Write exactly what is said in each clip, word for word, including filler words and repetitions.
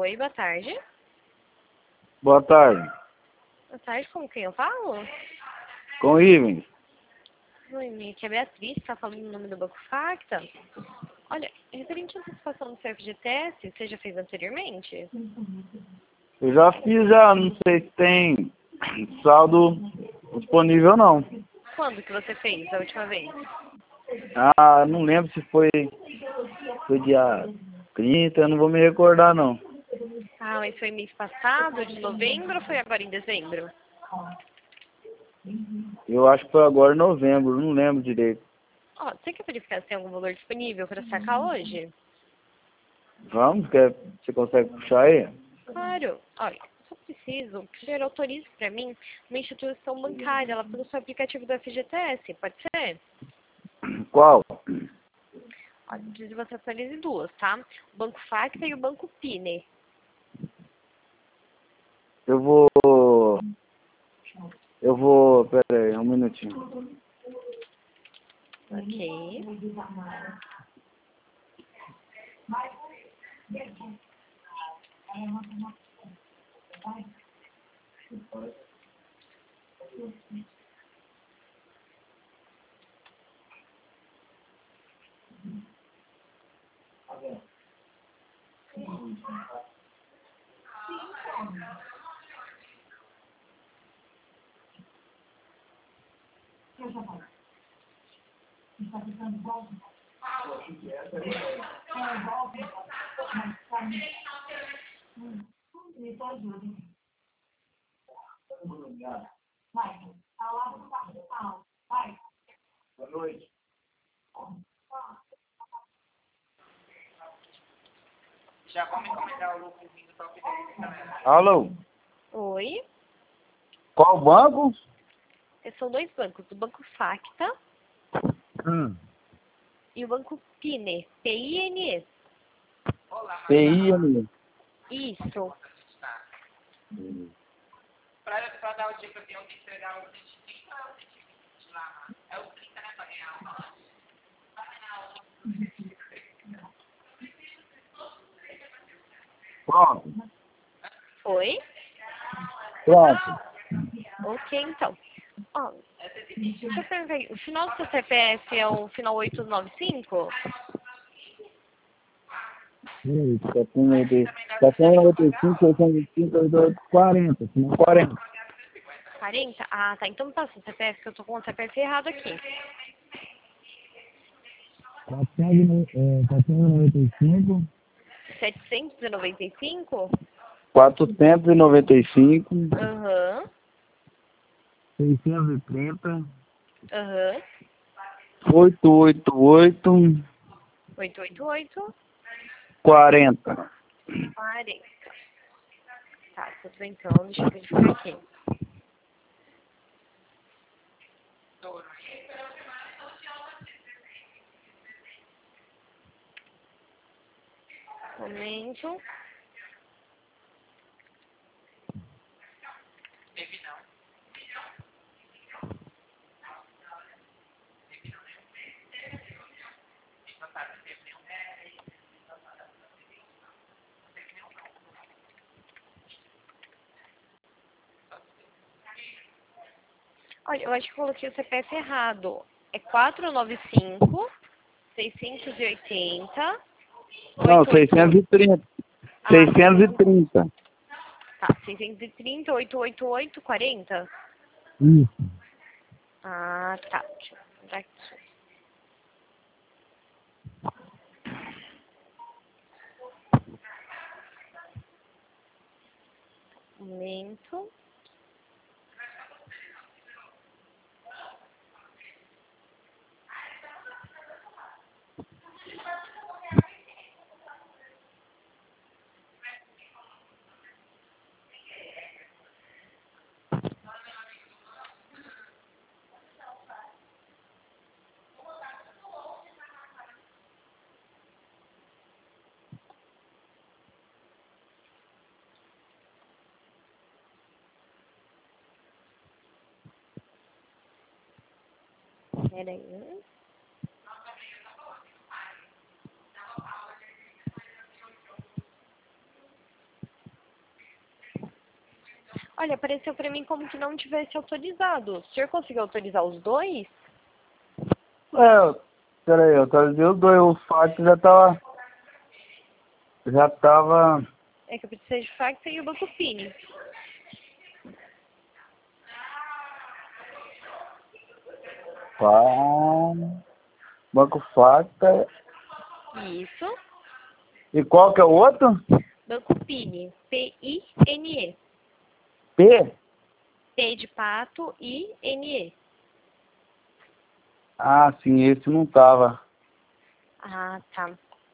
Oi, boa tarde. Boa tarde. Boa tarde, com quem eu falo? Com o Ivens. Oi, aqui é a Beatriz, tá falando o nome do Banco Facta. Olha, referente à antecipação do seu F G T S, você já fez anteriormente? Eu já fiz já, não sei se tem saldo disponível não. Quando que você fez a última vez? Ah, não lembro se foi, foi dia trinta, eu não vou me recordar não. Ah, mas foi mês passado, de novembro, ou foi agora em dezembro? Eu acho que foi agora em novembro, não lembro direito. Ó, você quer verificar se tem algum valor disponível para sacar hoje? Vamos, quer, você consegue puxar aí? Claro. Olha, só preciso que o senhor autorize para mim uma instituição bancária lá pelo seu aplicativo do F G T S, pode ser? Qual? Olha, preciso que você autorize duas, tá? O Banco Facta e o Banco Pine. Eu vou... Eu vou... Pera aí, um minutinho. Ok. Boa noite. Já vamos encomendar o lookzinho do top dez também. Alô? Oi. Qual banco? Esses são dois bancos, o Banco Facta Hum. e o Banco Pine. P I N E. Olá, P I N. Isso. Pra, pra dar o dia que eu tenho que entregar o cento e trinta ou o cento e vinte lá. É o trinta, né, pra ganhar. Pronto. Oi? Pronto. Ok, então. Ó, deixa eu perguntar aí, o final do seu C P F é o final oito nove cinco? Peraí, setenta e noventa e cinco, sessenta e cinco, oitenta e oito, quarenta, se não quarenta. quarenta? Ah, tá. Então me passa o C P F, que eu tô com o C P F errado aqui. quatrocentos e noventa e cinco. setecentos e noventa e cinco? quatrocentos e noventa e cinco. Aham. seiscentos e trinta. Aham. oitocentos e oitenta e oito. oitocentos e oitenta e oito? quarenta. quarenta. Tá, tudo bem então. Deixa eu verificar aqui. Um momento. Teve não. Olha, eu acho que eu coloquei o C P F errado. É quatrocentos e noventa e cinco, seiscentos e oitenta, Não, oitocentos e oitenta. seiscentos e trinta. Ah, seiscentos e trinta. tá, seiscentos e trinta, oitocentos e oitenta e oito, quarenta. Isso. Ah, tá. Deixa eu ver aqui. Um momento. Peraí. Olha, apareceu pra mim como que não tivesse autorizado. O senhor conseguiu autorizar os dois? É, peraí, eu atualizei os dois, o fax já tava, já tava, É que eu precisei de fax e o Banco Fini. pá, banco fax, tá- Isso. e qual que é o outro? Banco Fini. P I N E. P? P de pato, I N E. Ah, sim, esse não tava. Ah, tá.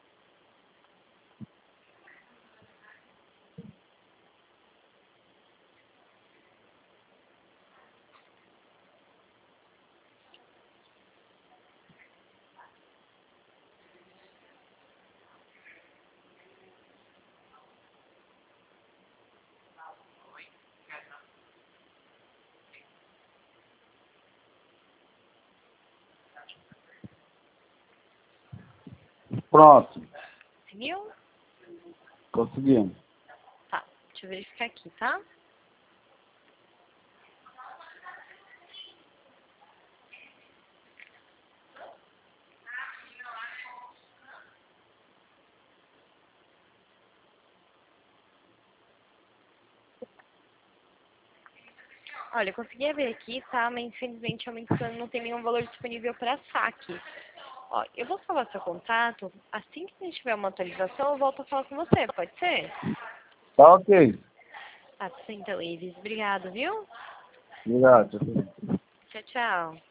Pronto, Conseguiu? conseguimos. Tá. Deixa eu verificar aqui, tá? Olha, eu consegui ver aqui, tá? Mas infelizmente, aumentando, não tem nenhum valor disponível para saque. Ó, eu vou salvar seu contato. Assim que a gente tiver uma atualização, eu volto a falar com você, pode ser? Tá ok. Tá, então, Ives. Obrigado, viu? Obrigado. Tchau, tchau.